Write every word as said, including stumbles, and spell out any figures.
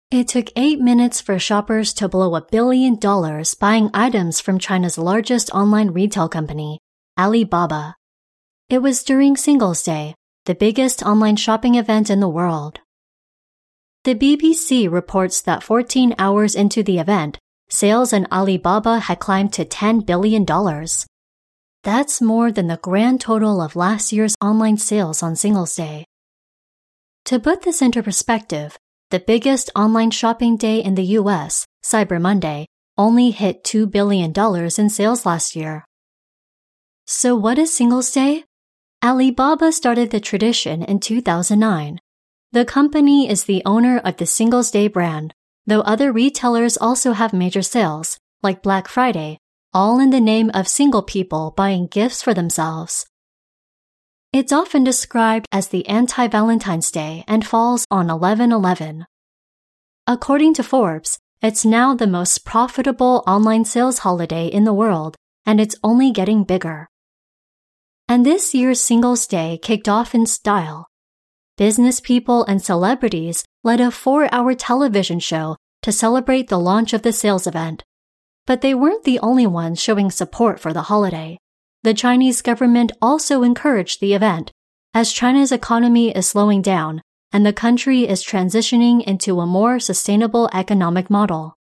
It took eight minutes for shoppers to blow a billion dollars buying items from China's largest online retail company, Alibaba. It was during Singles' Day, the biggest online shopping event in the world. The B B C reports that fourteen hours into the event, sales in Alibaba had climbed to ten billion dollars. That's more than the grand total of last year's online sales on Singles' Day. To put this into perspective, the biggest online shopping day in the U S, Cyber Monday, only hit two billion dollars in sales last year. So what is Singles' Day? Alibaba started the tradition in two thousand nine. The company is the owner of the Singles' Day brand, though other retailers also have major sales, like Black Friday, all in the name of single people buying gifts for themselves. It's often described as the anti-Valentine's Day and falls on eleven eleven. According to Forbes, it's now the most profitable online sales holiday in the world, and it's only getting bigger. And this year's Singles' Day kicked off in style. Business people and celebrities led a four-hour television show to celebrate the launch of the sales event. But they weren't the only ones showing support for the holiday. The Chinese government also encouraged the event, as China's economy is slowing down and the country is transitioning into a more sustainable economic model.